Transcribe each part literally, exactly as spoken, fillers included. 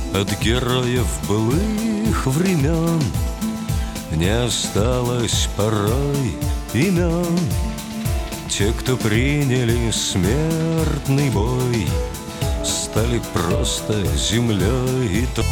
От героев былых времен не осталось порой имен. Те, кто приняли смертный бой, стали просто землей и то.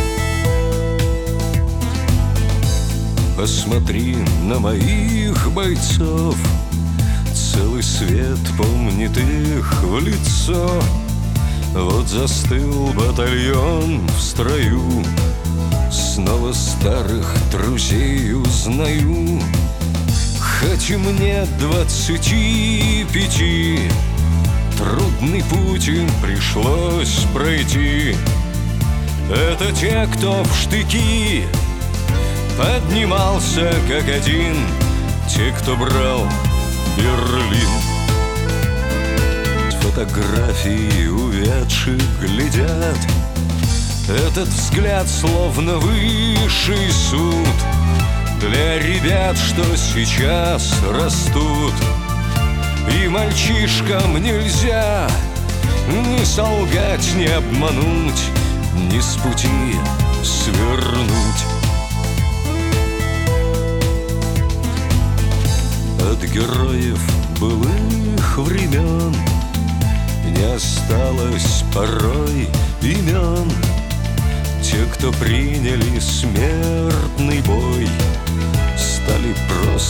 Посмотри на моих бойцов, целый свет помнит их в лицо. Вот застыл батальон в строю, снова старых друзей узнаю. Хоть и мне двадцати пяти, трудный путь им пришлось пройти. Это те, кто в штыки поднимался как один, те, кто брал Берлин. Фотографии увядших глядят, этот взгляд словно высший суд для ребят, что сейчас растут. И мальчишкам нельзя ни солгать, ни обмануть, ни с пути свернуть. От героев былых времен не осталось порой имен. Те, кто приняли смертный бой, стали просто